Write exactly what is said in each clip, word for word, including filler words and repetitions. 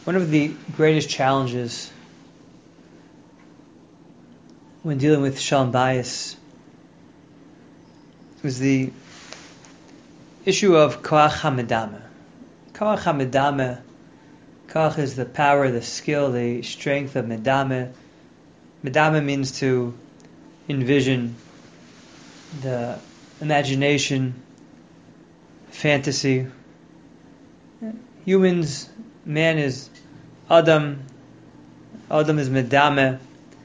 One of the greatest challenges when dealing with Shalom Bayis is the issue of Koach HaMedama. Koach HaMedama, Koach is the power, the skill, the strength of Medama. Medama means to envision, the imagination, fantasy. Humans, man is Adam, Adam is Medame,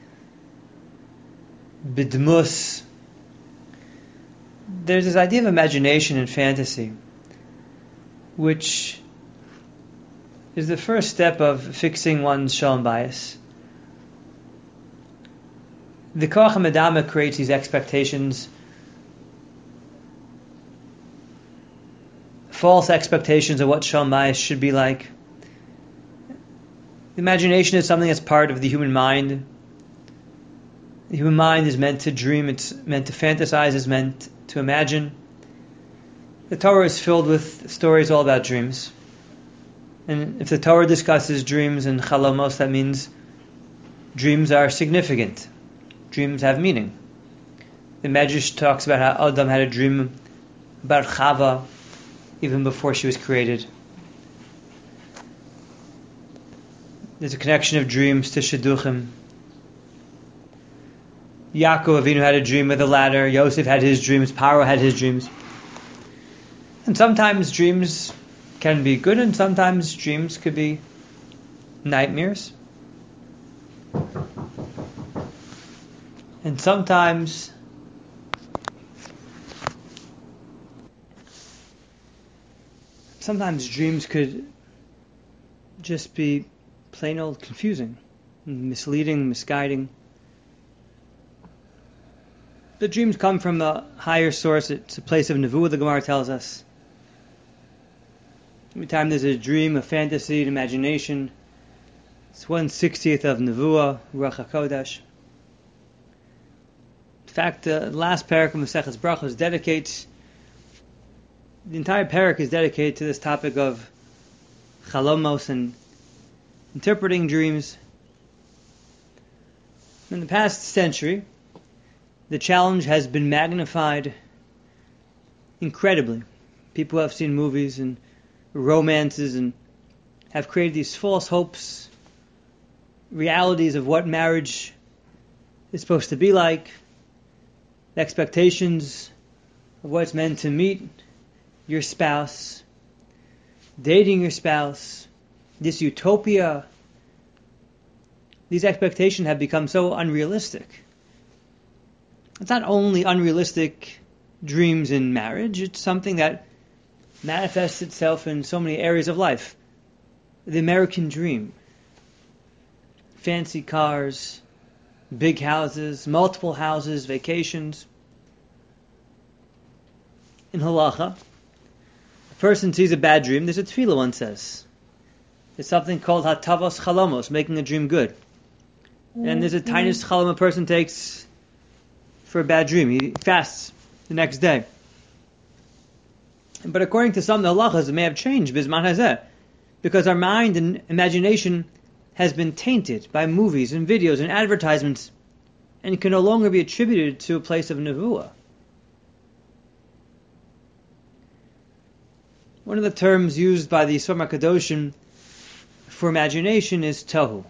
Bidmus. There's this idea of imagination and fantasy, which is the first step of fixing one's Shalom Bayis. The Koach HaMedama creates these expectations, false expectations of what Shalom Bayis should be like. Imagination is something that's part of the human mind. The human mind is meant to dream, it's meant to fantasize, it's meant to imagine. The Torah is filled with stories all about dreams. And if the Torah discusses dreams and chalomos, that means dreams are significant. Dreams have meaning. The Medrash talks about how Adam had a dream about Chava even before she was created. There's a connection of dreams to Shidduchim. Yaakov Avinu had a dream of the ladder. Yosef had his dreams. Paro had his dreams. And sometimes dreams can be good, and sometimes dreams could be nightmares. And sometimes sometimes dreams could just be plain old confusing, misleading, misguiding. The dreams come from a higher source. It's a place of nevuah, the Gemara tells us. Every time there's a dream, a fantasy, an imagination, it's one sixtieth of nevuah, Ruach HaKodesh. In fact, the last parak of Maseches Brachos dedicates, the entire parak is dedicated to this topic of chalomos and interpreting dreams. In the past century, the challenge has been magnified incredibly. People have seen movies and romances and have created these false hopes, realities of what marriage is supposed to be like, expectations of what it's meant to meet your spouse, dating your spouse, this utopia. These expectations have become so unrealistic. It's not only unrealistic dreams in marriage, it's something that manifests itself in so many areas of life. The American dream. Fancy cars, big houses, multiple houses, vacations. In halacha, a person sees a bad dream, there's a tefillah, one says. There's something called hatavos chalomos, making a dream good. Mm-hmm. And there's a tiniest chalom a person takes for a bad dream. He fasts the next day. But according to some of the halachas, it may have changed, bisman hazeh, because our mind and imagination has been tainted by movies and videos and advertisements, and can no longer be attributed to a place of nevuah. One of the terms used by the Yisroel HaKadoshim for imagination is tohu,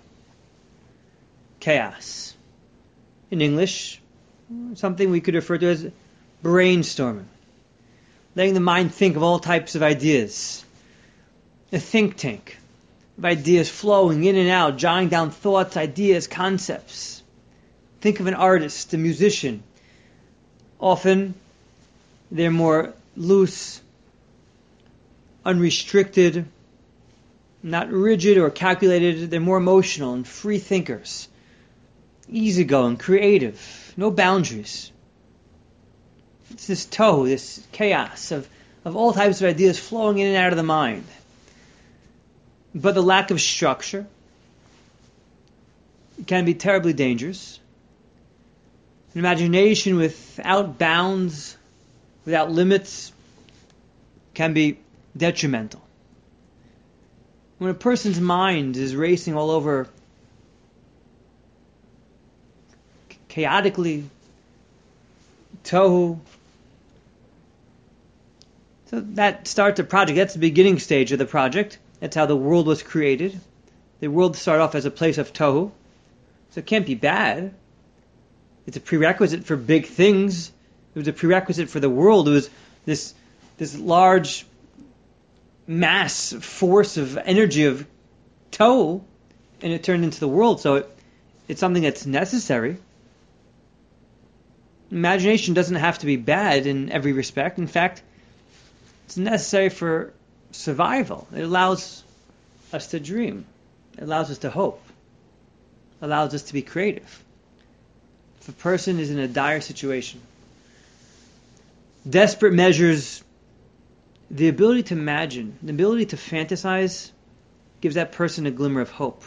chaos. In English, something we could refer to as brainstorming, letting the mind think of all types of ideas. A think tank of ideas flowing in and out, jotting down thoughts, ideas, concepts. Think of an artist, a musician. Often they're more loose, unrestricted, not rigid or calculated. They're more emotional and free thinkers, easygoing, creative, no boundaries. It's this tohu, this chaos of, of all types of ideas flowing in and out of the mind. But the lack of structure can be terribly dangerous. An imagination without bounds, without limits, can be detrimental. When a person's mind is racing all over chaotically, tohu, so that starts a project. That's the beginning stage of the project. That's how the world was created. The world started off as a place of tohu. So it can't be bad. It's a prerequisite for big things. It was a prerequisite for the world. It was this this large mass force of energy of tohu, and it turned into the world. So it, it's something that's necessary. Imagination doesn't have to be bad in every respect. In fact, it's necessary for survival. It allows us to dream. It allows us to hope. It allows us to be creative. If a person is in a dire situation, desperate measures, the ability to imagine, the ability to fantasize, gives that person a glimmer of hope.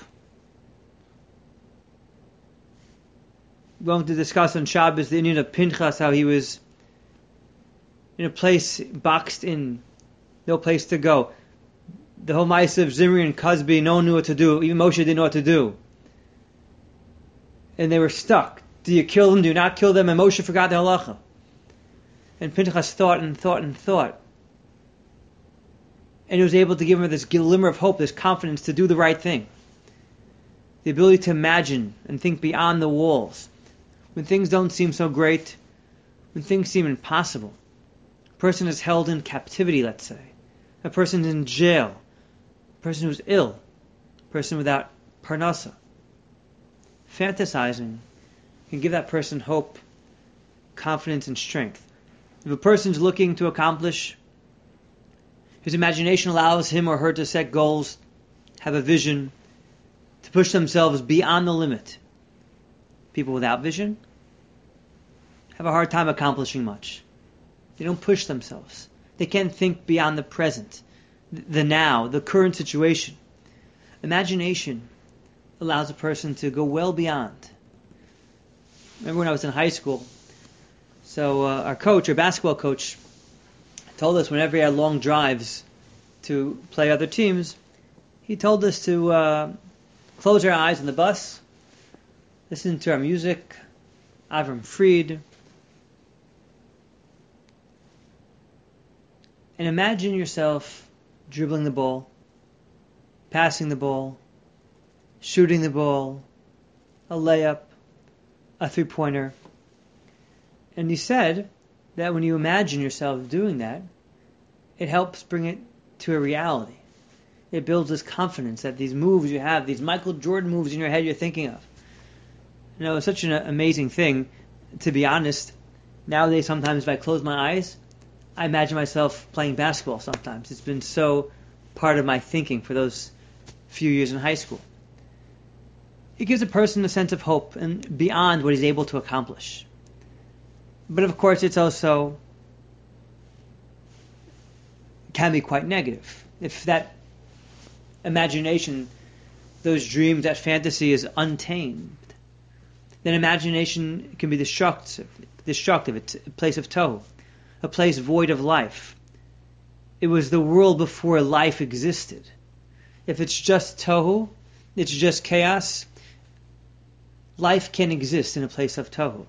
We're going to discuss on Shabbos the Indian of Pinchas, how he was in a place boxed in, no place to go. The whole Ma'aseh of Zimri and Cosby, no one knew what to do. Even Moshe didn't know what to do. And they were stuck. Do you kill them? Do you not kill them? And Moshe forgot the halacha. And Pinchas thought and thought and thought. And he was able to give him this glimmer of hope, this confidence to do the right thing. The ability to imagine and think beyond the walls. When things don't seem so great, when things seem impossible. A person is held in captivity, let's say. A person in jail. A person who's ill. A person without parnasa. Fantasizing can give that person hope, confidence, and strength. If a person's looking to accomplish, his imagination allows him or her to set goals, have a vision, to push themselves beyond the limit. People without vision have a hard time accomplishing much. They don't push themselves. They can't think beyond the present, the now, the current situation. Imagination allows a person to go well beyond. Remember when I was in high school, so uh, our coach, our basketball coach, told us whenever he had long drives to play other teams, he told us to uh, close our eyes on the bus, listen to our music, Avram Fried, and imagine yourself dribbling the ball, passing the ball, shooting the ball, a layup, a three-pointer. And he said that when you imagine yourself doing that, it helps bring it to a reality. It builds this confidence that these moves you have, these Michael Jordan moves in your head you're thinking of. You know, it's such an amazing thing. To be honest, nowadays sometimes if I close my eyes, I imagine myself playing basketball sometimes. It's been so part of my thinking for those few years in high school. It gives a person a sense of hope and beyond what he's able to accomplish. But of course, it's also can be quite negative. If that imagination, those dreams, that fantasy is untamed, then imagination can be destructive. Destructive. It's a place of tohu, a place void of life. It was the world before life existed. If it's just tohu, it's just chaos, life can exist in a place of tohu.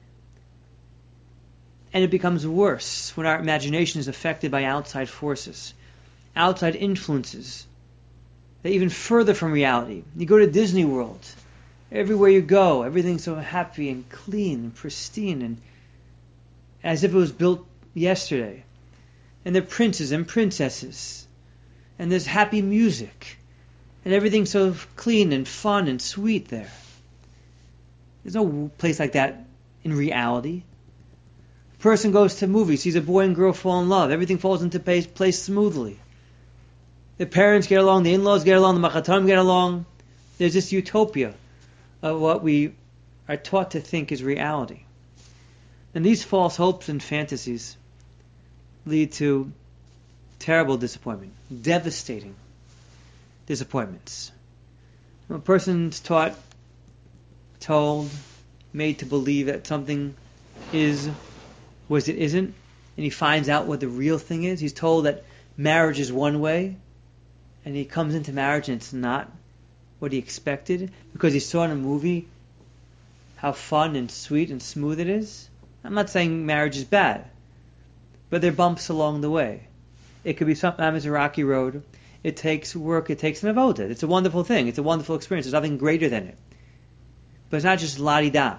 And it becomes worse when our imagination is affected by outside forces, outside influences, that even further from reality. You go to Disney World, everywhere you go, everything's so happy and clean and pristine, and as if it was built yesterday. And there are princes and princesses, and there's happy music, and everything's so clean and fun and sweet there. There's no place like that in reality. A person goes to movies, sees a boy and girl fall in love, everything falls into place, place smoothly. The parents get along, the in-laws get along, the machatarim get along. There's this utopia of what we are taught to think is reality. And these false hopes and fantasies lead to terrible disappointment, devastating disappointments. When a person's taught, told, made to believe that something is what it isn't, and he finds out what the real thing is. He's told that marriage is one way, and he comes into marriage and it's not what he expected because he saw in a movie how fun and sweet and smooth it is. I'm not saying marriage is bad, but there are bumps along the way. It could be sometimes a rocky road. It takes work. It takes an avoda. It's a wonderful thing. It's a wonderful experience. There's nothing greater than it. But it's not just la-di-da.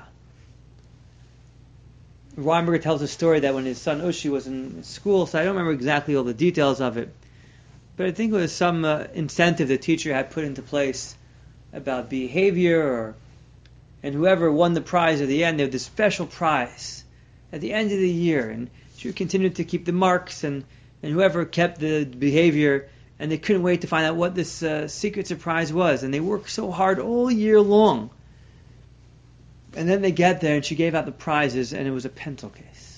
Weinberger tells a story that when his son Ushi was in school, so I don't remember exactly all the details of it, but I think it was some uh, incentive the teacher had put into place about behavior, or, and whoever won the prize at the end, they had this special prize at the end of the year, and she would continue to keep the marks, and, and whoever kept the behavior, and they couldn't wait to find out what this uh, secret surprise was, and they worked so hard all year long. And then they get there, and she gave out the prizes, and it was a pencil case.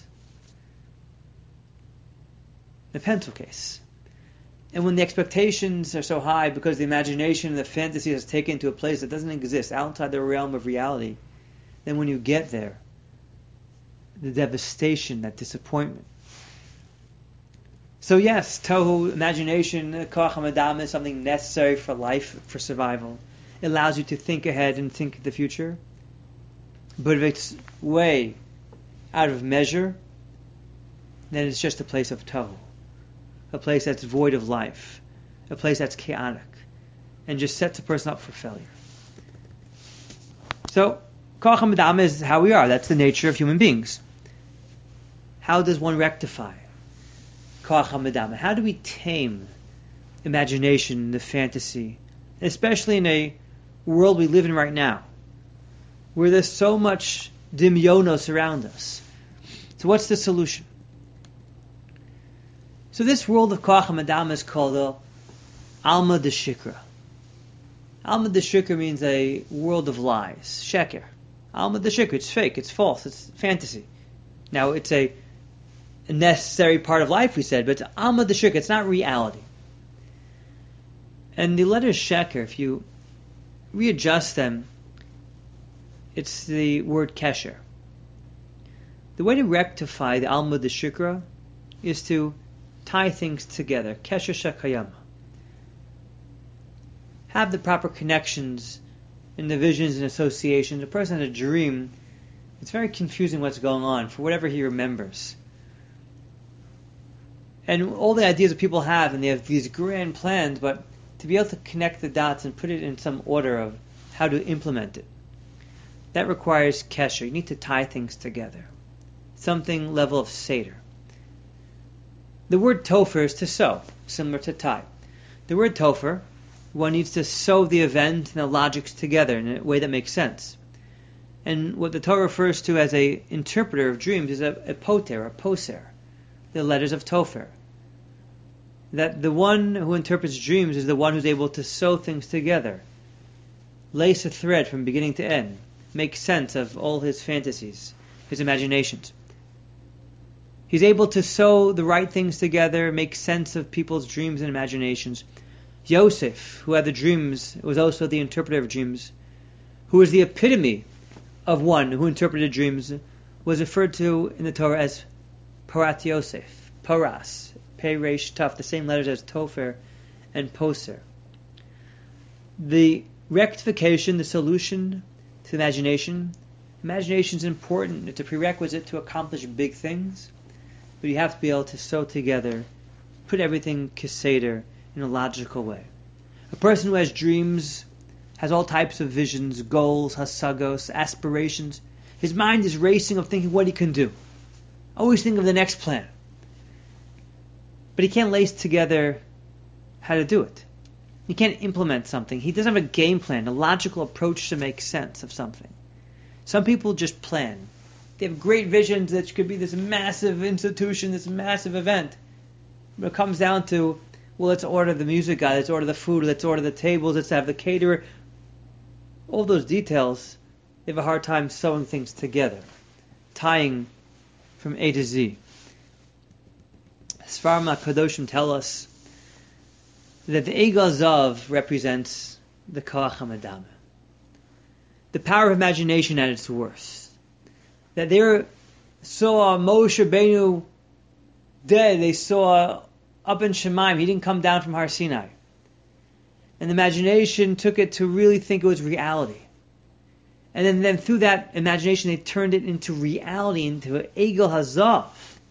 A pencil case. And when the expectations are so high because the imagination and the fantasy has taken to a place that doesn't exist, outside the realm of reality, then when you get there, the devastation, that disappointment. So yes, tohu, imagination, koach hamadam, is something necessary for life, for survival. It allows you to think ahead and think the future. But if it's way out of measure, then it's just a place of tohu, a place that's void of life, a place that's chaotic, and just sets a person up for failure. So, koach hamadam is how we are. That's the nature of human beings. How does one rectify koach hamadam? How do we tame imagination, the fantasy, especially in a world we live in right now, where there's so much dimyonos around us? So what's the solution? So this world of koach hamadam is called the Alma de Shikra. Alma de Shikra means a world of lies, sheker. Alma de Shikra, it's fake, it's false, it's fantasy. Now it's a, a necessary part of life, we said, but it's Alma de Shikra, it's not reality. And the letters sheker, if you readjust them, it's the word kesher. The way to rectify the Alma de Shikra is to tie things together. Kesher shekayama. Have the proper connections in the visions and associations. A person has a dream. It's very confusing what's going on for whatever he remembers. And all the ideas that people have, and they have these grand plans, but to be able to connect the dots and put it in some order of how to implement it, that requires kesher. You need to tie things together. Something level of seder. The word topher is to sew, similar to tie. The word topher, one needs to sew the event and the logics together in a way that makes sense. And what the Torah refers to as a interpreter of dreams is a, a poter, a poser, the letters of topher. That the one who interprets dreams is the one who's able to sew things together, lace a thread from beginning to end, make sense of all his fantasies, his imaginations. He's able to sew the right things together, make sense of people's dreams and imaginations. Yosef, who had the dreams, was also the interpreter of dreams, who is the epitome of one who interpreted dreams, was referred to in the Torah as Parat Yosef, Paras, Pei Reish Taf, the same letters as Topher and Poser. The rectification, the solution to imagination. Imagination is important. It's a prerequisite to accomplish big things. But you have to be able to sew together, put everything keseder in a logical way. A person who has dreams has all types of visions, goals, hasagos, aspirations. His mind is racing of thinking what he can do. Always think of the next plan. But he can't lace together how to do it. He can't implement something. He doesn't have a game plan, a logical approach to make sense of something. Some people just plan. They have great visions that could be this massive institution, this massive event. But it comes down to, well, let's order the music guy, let's order the food, let's order the tables, let's have the caterer. All those details, they have a hard time sewing things together, tying from A to Z. Sfarim HaKadoshim tell us that the Egel Zav represents the Koach HaMadam, the power of imagination at its worst. That they saw Moshe Rabbeinu dead, they saw up in Shemaim, he didn't come down from Har Sinai. And the imagination took it to really think it was reality. And then, then through that imagination, they turned it into reality, into an Egel Hazav.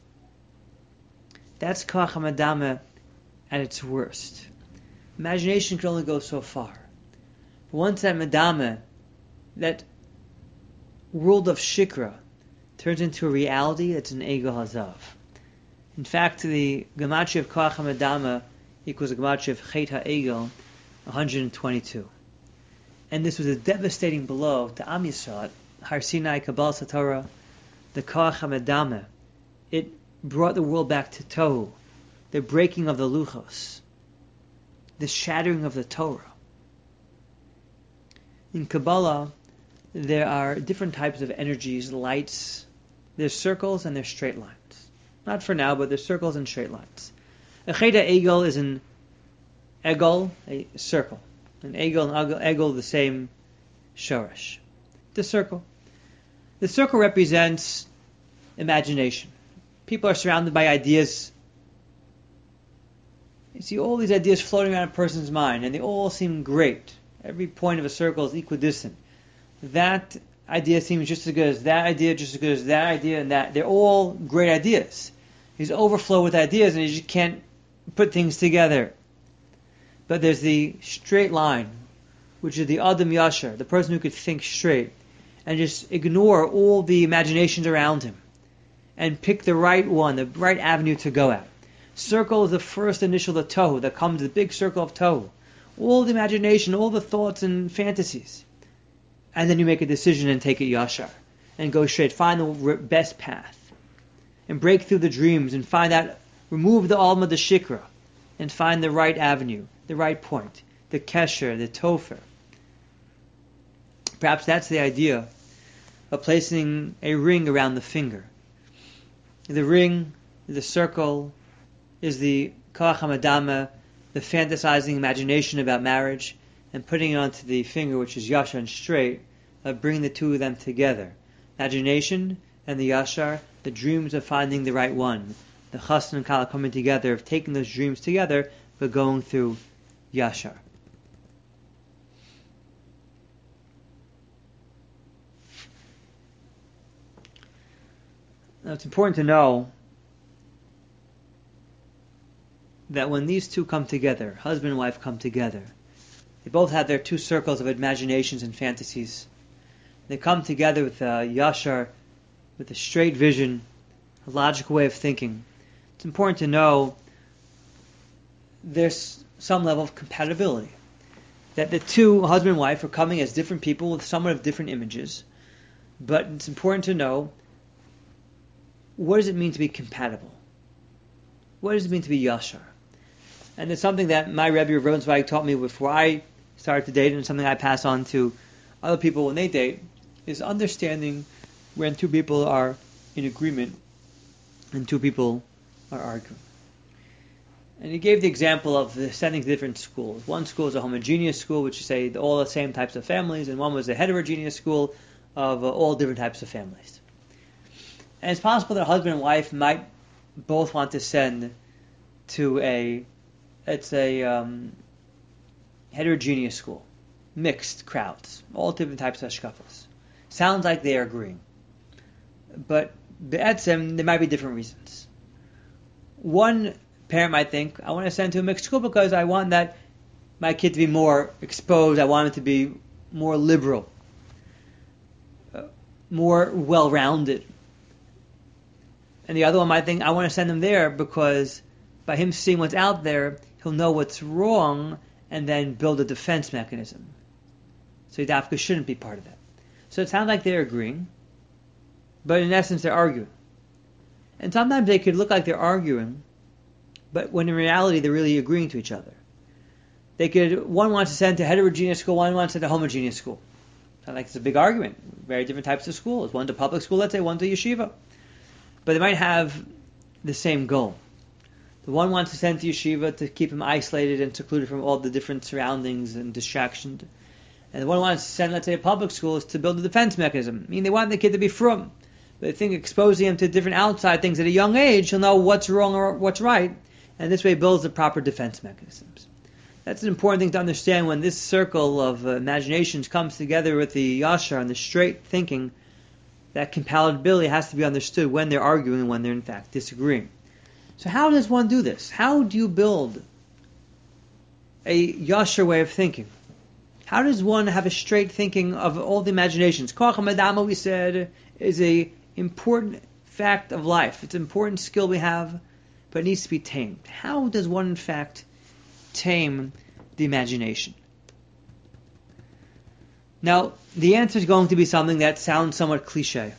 That's Koach HaMadama at its worst. Imagination can only go so far. But once that Madama, that world of Shikra, turns into a reality, it's an Egel Hazav. In fact, the Gematria of Koach HaMadama equals the Gematria of Chet HaEgel, one hundred twenty-two. And this was a devastating blow to Am Yisrael, Har Sinai, Kabbalah Satorah, the Koach HaMadama. It brought the world back to Tohu, the breaking of the Luchos, the shattering of the Torah. In Kabbalah, there are different types of energies, lights. There's circles and there's straight lines. Not for now, but there's circles and straight lines. A Chet HaEgel is an Egel, a circle. An Egel and Egel, the same Shoresh. The circle. The circle represents imagination. People are surrounded by ideas. You see all these ideas floating around a person's mind, and they all seem great. Every point of a circle is equidistant. That idea seems just as good as that idea, just as good as that idea, and that. They're all great ideas. He's overflow with ideas, and you just can't put things together. But there's the straight line, which is the Adam Yashar, the person who could think straight, and just ignore all the imaginations around him, and pick the right one, the right avenue to go at. Circle is the first initial of Tohu that comes, the big circle of Tohu. All the imagination, all the thoughts and fantasies. And then you make a decision and take it Yashar, and go straight. Find the best path, and break through the dreams, and find out, remove the Alma, the Shikra, and find the right avenue, the right point, the Kesher, the Topher. Perhaps that's the idea of placing a ring around the finger. The ring, the circle, is the Koach HaMadama, the fantasizing imagination about marriage, and putting it onto the finger, which is Yashar and straight, uh, bring the two of them together. Imagination and the Yashar, the dreams of finding the right one. The Chassan and Kala coming together, of taking those dreams together, but going through Yashar. Now it's important to know that when these two come together, husband and wife come together, they both have their two circles of imaginations and fantasies. They come together with a Yashar, with a straight vision, a logical way of thinking. It's important to know there's some level of compatibility. That the two, husband and wife, are coming as different people with somewhat of different images. But it's important to know, what does it mean to be compatible? What does it mean to be Yashar? And it's something that my Rebbe Rosenzweig taught me before I started to date, and it's something I pass on to other people when they date, is understanding when two people are in agreement and two people are arguing. And he gave the example of the sending to different schools. One school is a homogeneous school, which is say all the same types of families, and one was a heterogeneous school of uh, all different types of families. And it's possible that a husband and wife might both want to send to a, it's a um, heterogeneous school, mixed crowds, all different types of shkafas. Sounds like they are agreeing. But be'etzem, there might be different reasons. One parent might think, I want to send to a mixed school because I want that my kid to be more exposed, I want him to be more liberal, uh, more well-rounded. And the other one might think, I want to send him there because by him seeing what's out there, he'll know what's wrong and then build a defense mechanism. So Dafka shouldn't be part of that. So it sounds like they're agreeing, but in essence they're arguing. And sometimes they could look like they're arguing, but when in reality they're really agreeing to each other. They could, one wants to send to heterogeneous school, one wants to send to homogeneous school. Sounds like it's a big argument. Very different types of schools. One to public school, let's say, one to yeshiva. But they might have the same goal. The one wants to send to yeshiva to keep him isolated and secluded from all the different surroundings and distractions. And the one wants to send, let's say, a public school is to build a defense mechanism. I mean, they want the kid to be frum. But they think exposing him to different outside things at a young age, he'll know what's wrong or what's right. And this way builds the proper defense mechanisms. That's an important thing to understand when this circle of uh, imaginations comes together with the yashar and the straight thinking. That compatibility has to be understood when they're arguing and when they're in fact disagreeing. So how does one do this? How do you build a yashar way of thinking? How does one have a straight thinking of all the imaginations? Koach HaMadama, we said, is a important fact of life. It's an important skill we have, but it needs to be tamed. How does one, in fact, tame the imagination? Now, the answer is going to be something that sounds somewhat cliche.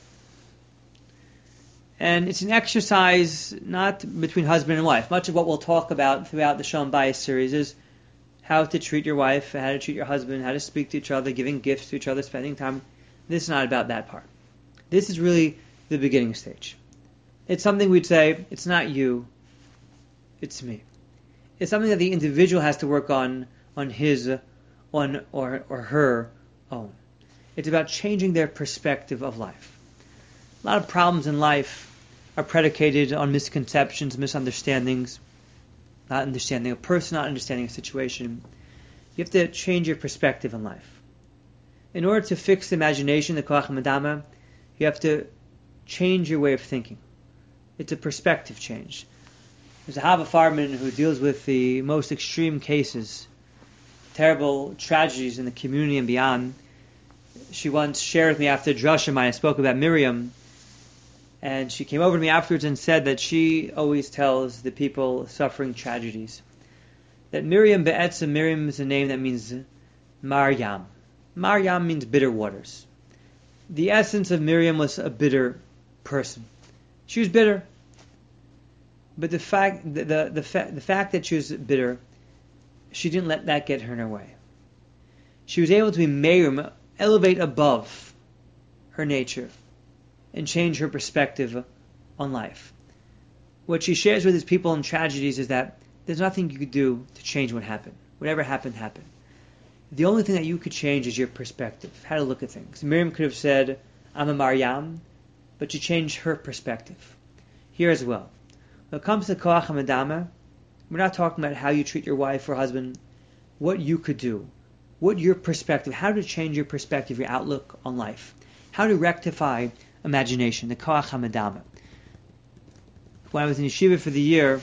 And it's an exercise not between husband and wife. Much of what we'll talk about throughout the Shalom Bayis series is how to treat your wife, how to treat your husband, how to speak to each other, giving gifts to each other, spending time. This is not about that part. This is really the beginning stage. It's something we'd say, it's not you, it's me. It's something that the individual has to work on, on his, on or, or her own. It's about changing their perspective of life. A lot of problems in life are predicated on misconceptions, misunderstandings, not understanding a person, not understanding a situation. You have to change your perspective in life. In order to fix the imagination, the Koach HaMadama, you have to change your way of thinking. It's a perspective change. There's a Hava Farman who deals with the most extreme cases, terrible tragedies in the community and beyond. She once shared with me after Drasha mine, I spoke about Miriam, and she came over to me afterwards and said that she always tells the people suffering tragedies that Miriam Be'etzim, Miriam is a name that means Maryam. Maryam means bitter waters. The essence of Miriam was a bitter person. She was bitter. But the fact, the the, the, fa- the fact that she was bitter, she didn't let that get her in her way. She was able to be Miriam, elevate above her nature and change her perspective on life. What she shares with his people in tragedies is that there's nothing you could do to change what happened. Whatever happened, happened. The only thing that you could change is your perspective, how to look at things. Miriam could have said, I'm a Maryam, but she changed her perspective. Here as well. When it comes to Koach HaMadama, we're not talking about how you treat your wife or husband, what you could do, what your perspective, how to change your perspective, your outlook on life, how to rectify imagination, the Koach HaMadama. When I was in yeshiva for the year,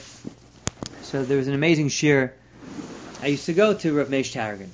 so there was an amazing shir, I used to go to Rav Meish Taragin.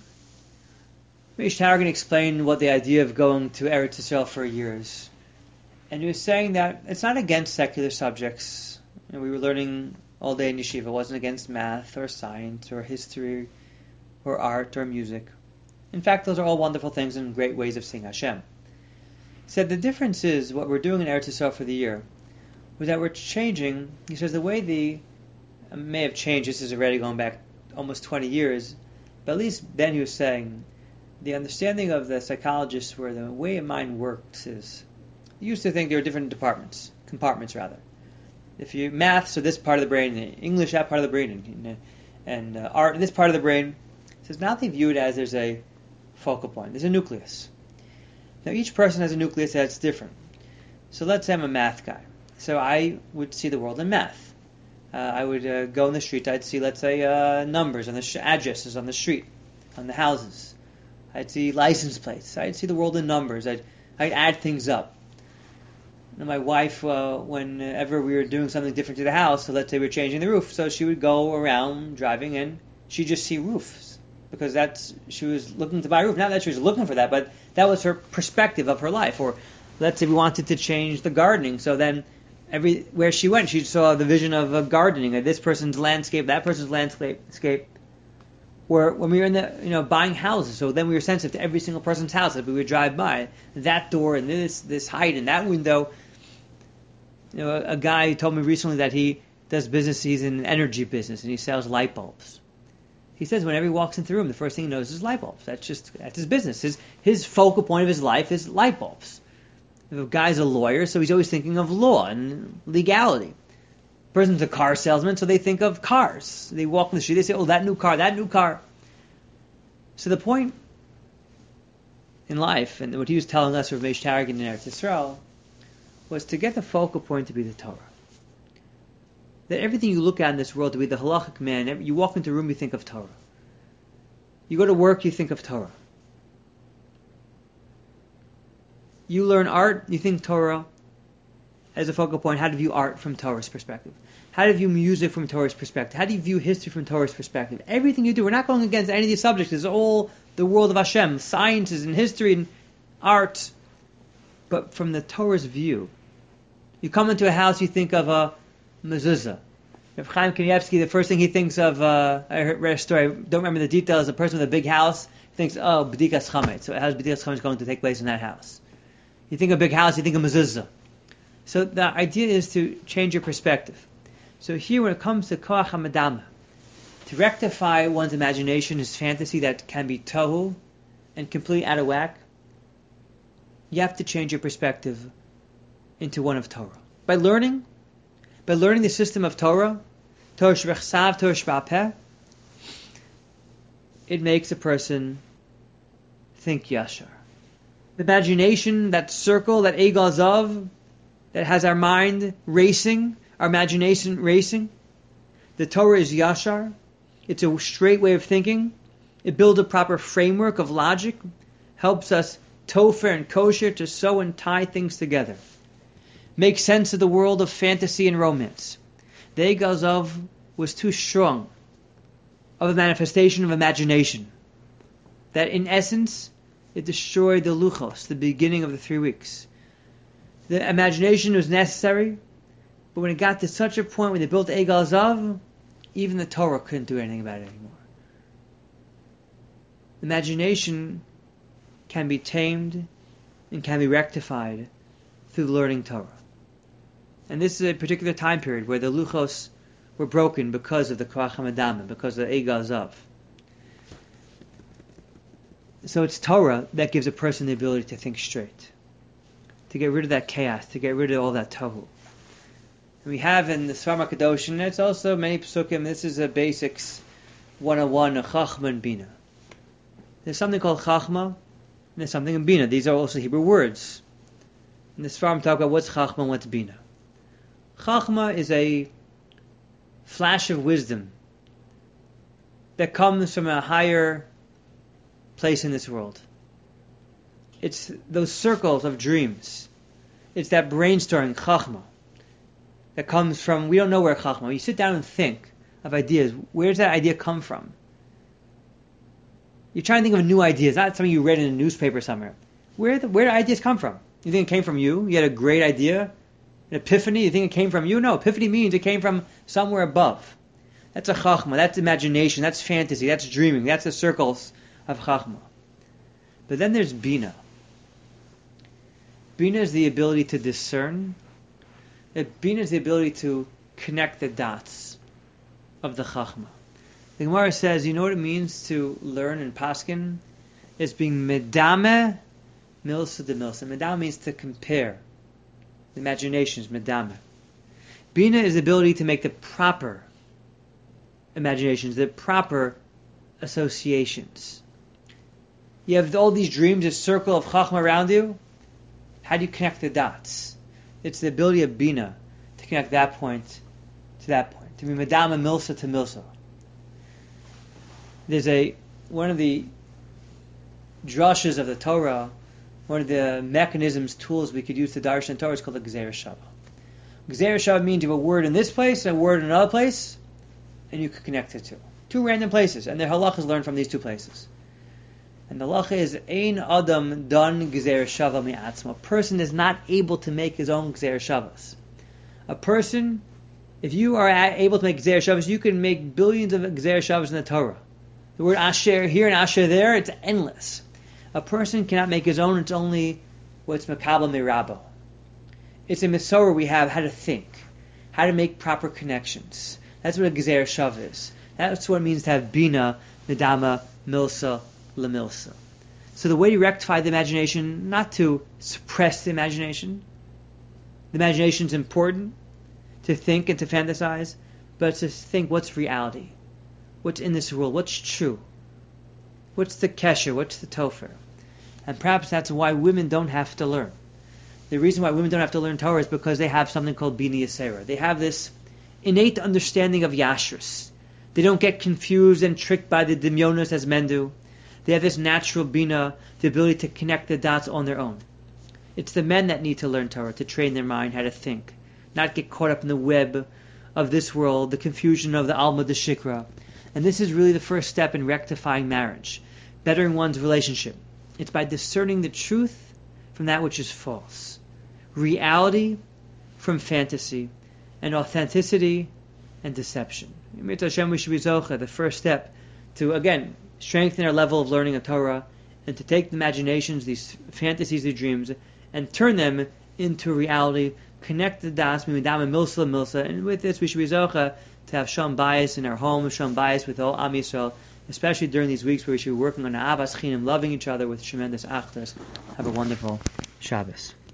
Meish Taragin explained what the idea of going to Eretz Yisrael for a year is. And he was saying that it's not against secular subjects. You know, we were learning all day in yeshiva. It wasn't against math or science or history or art or music. In fact, those are all wonderful things and great ways of seeing Hashem. He said the difference is what we're doing in Eretz Yisrael for the year was that we're changing. He says the way the uh, may have changed. This is already going back almost twenty years, but at least then he was saying the understanding of the psychologists where the way a mind works is you used to think there were different departments, compartments rather. If you math, so this part of the brain, English, that part of the brain, and, and uh, art, this part of the brain. He says now they view it as there's a focal point, there's a nucleus. Now each person has a nucleus that's different. So let's say I'm a math guy. So I would see the world in math. Uh, I would uh, go in the street, I'd see, let's say, uh, numbers on the sh- addresses on the street, on the houses. I'd see license plates. I'd see the world in numbers. I'd, I'd add things up. And my wife, uh, whenever we were doing something different to the house, so let's say we were changing the roof, so she would go around driving in, she'd just see roofs. Because that's she was looking to buy a roof. Not that she was looking for that, but that was her perspective of her life. Or let's say we wanted to change the gardening, so then everywhere she went, she saw the vision of uh, gardening, of this person's landscape, that person's landscape. Or when we were in the, you know, buying houses, so then we were sensitive to every single person's house that we would drive by, that door and this this height and that window. You know, a, a guy told me recently that he does business. He's in an energy business and he sells light bulbs. He says whenever he walks into the room, the first thing he knows is light bulbs. That's just that's his business. His his focal point of his life is light bulbs. The guy's a lawyer, so he's always thinking of law and legality. The person's a car salesman, so they think of cars. They walk in the street, they say, "Oh, that new car, that new car." So the point in life, and what he was telling us from Meish Taragin in Eretz Yisrael, was to get the focal point to be the Torah. That everything you look at in this world to be the halachic man, you walk into a room, you think of Torah. You go to work, you think of Torah. You learn art, you think Torah as a focal point. How to view art from Torah's perspective. How to view music from Torah's perspective. How do you view history from Torah's perspective? Everything you do, we're not going against any of these subjects. It's all the world of Hashem, sciences and history and art. But from the Torah's view, you come into a house, you think of a mezuzah. Rav Chaim Kanievsky, the first thing he thinks of, uh, I heard, read a story, I don't remember the details, a person with a big house thinks, oh, B'dikas Chametz. So how's B'dikas Chametz going to take place in that house? You think of a big house, you think of mezuzah. So the idea is to change your perspective. So here when it comes to Koach HaMadama, to rectify one's imagination, his fantasy that can be tohu and completely out of whack, you have to change your perspective into one of Torah. By learning, by learning the system of Torah, Torah Shebechsav, Torah Sheba'al it makes a person think yashar. The imagination, that circle, that Egal Zav, that has our mind racing, our imagination racing, the Torah is yashar. It's a straight way of thinking. It builds a proper framework of logic, helps us topher and kosher to sew and tie things together. Make sense of the world of fantasy and romance. The Egal Zav was too strong of a manifestation of imagination that in essence it destroyed the luchos, the beginning of the three weeks. The imagination was necessary, but when it got to such a point when they built Egal Zav, even the Torah couldn't do anything about it anymore. Imagination can be tamed and can be rectified through learning Torah. And this is a particular time period where the luchos were broken because of the Koach HaMadama, because of the Egal Zav. So it's Torah that gives a person the ability to think straight, to get rid of that chaos, to get rid of all that tohu. And we have in the Sfarim HaKadosh, and it's also many psukim, this is a basics one oh one, a Chachma and Bina. There's something called Chachma, and there's something in Bina. These are also Hebrew words. And the Sfarim talk about what's Chachma and what's Bina. Chachma is a flash of wisdom that comes from a higher place in this world. It's those circles of dreams. It's that brainstorming, Chachma, that comes from, we don't know where Chachma. You sit down and think of ideas. Where does that idea come from? You're trying to think of a new idea. It's not something you read in a newspaper somewhere. Where the, where do ideas come from? You think it came from you? You had a great idea? An epiphany? You think it came from you? No, epiphany means it came from somewhere above. That's a Chachma. That's imagination. That's fantasy. That's dreaming. That's the circles of Chachma. But then there's Bina. Bina is the ability to discern. Bina is the ability to connect the dots of the Chachma. The Gemara says, you know what it means to learn in Paskin? It's being medame milsa de milsa. Medame means to compare. The imagination is medame. Bina is the ability to make the proper imaginations, the proper associations. You have all these dreams, a circle of Chachma around you. How do you connect the dots? It's the ability of Bina to connect that point to that point. To be medame milsa to milsa. There's a one of the drushes of the Torah, one of the mechanisms, tools we could use to darshan Torah is called a Gzeira Shava. Gzeira Shava means you have a word in this place and a word in another place, and you could connect the two. Two random places, and their halachas learned from these two places. And the halacha is, Ein Adam dan Gzeira Shava mi'atzma. A person is not able to make his own Gzeira Shavas. A person, if you are able to make Gzeira Shavas, you can make billions of Gzeira Shavas in the Torah. The word asher here and asher there, it's endless. A person cannot make his own, it's only what's makabel mirabo. It's a Masorah we have how to think, how to make proper connections. That's what a Gzeira Shava is. That's what it means to have Bina, Medama, Milsa, Lamilsa. So the way to rectify the imagination, not to suppress the imagination. The imagination is important to think and to fantasize, but to think what's reality. What's in this world? What's true? What's the kesher? What's the topher? And perhaps that's why women don't have to learn. The reason why women don't have to learn Torah is because they have something called Bina Yisera. They have this innate understanding of Yashrus. They don't get confused and tricked by the dimyonos as men do. They have this natural bina, the ability to connect the dots on their own. It's the men that need to learn Torah, to train their mind how to think, not get caught up in the web of this world, the confusion of the Alma de Shikra. And this is really the first step in rectifying marriage, bettering one's relationship. It's by discerning the truth from that which is false, reality from fantasy, and authenticity and deception. Mirta Hashem, we should be zocha, the first step to, again, strengthen our level of learning of Torah, and to take the imaginations, these fantasies, these dreams, and turn them into reality, connect the das, midam and milsa milsa, and with this we should be zocha to have shalom bayis in our home, shalom bayis with all Am Yisrael, especially during these weeks where we should be working on Ahavas Chinam, loving each other with tremendous achdus. Have a wonderful Shabbos.